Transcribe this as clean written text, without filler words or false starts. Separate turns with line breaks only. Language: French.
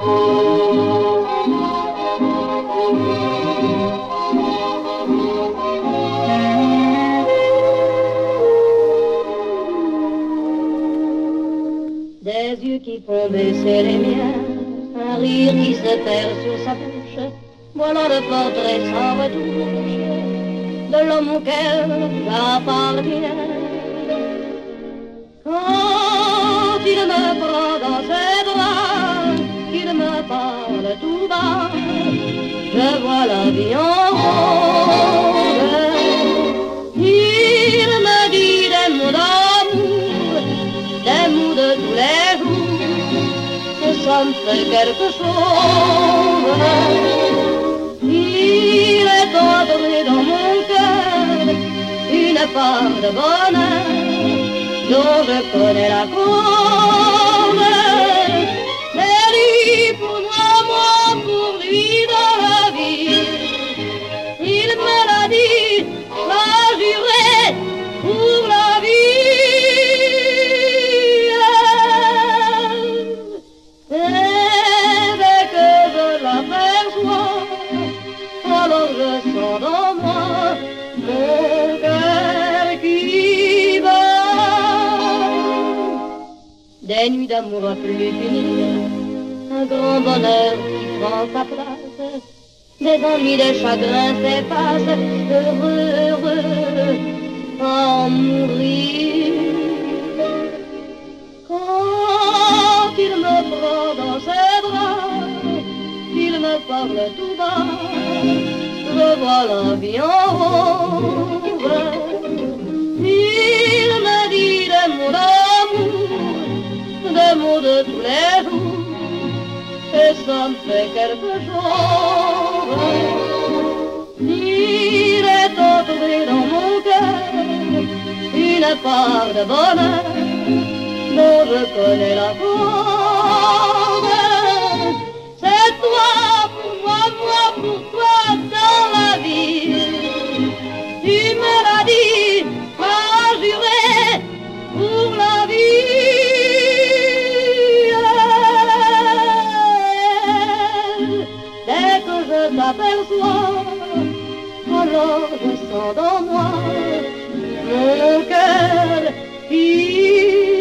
Des yeux qui font baisser les miens, un rire qui se perd sur sa bouche, voilà le portrait sans retouche de l'homme auquel j'appartiens. Quand il me prend dans ses bras, qu'il me parle tout bas, je vois la vie en rose. Il me dit des mots d'amour, des mots de tous les jours, que ça me fait quelque chose. Il est entré dans mon cœur une part de bonheur dont je connais la cause. C'est lui pour moi, moi pour lui dans la vie. Il me l'a dit, m'a juré pour la vie. Et dès que je l'aperçois, alors je sens dans moi mon cœur qui bat. Des nuits d'amour à plus finir, un grand bonheur qui prend sa place, des ennuis, des chagrins s'effacent, heureux, heureux, à en mourir. Quand il me prend dans ses bras, il me parle tout bas, je vois la vie en rose. Il me dit des mots d'amour, des mots de tous les jours, et ça me fait quelque chose. Il est entré dans mon cœur une part de bonheur dont je connais la cause. C'est toi pour moi, moi pour toi dans la vie. Tu me l'as dit, m'as juré pour la vie. Dès que je t'aperçois, alors je sens dans moi mon cœur qui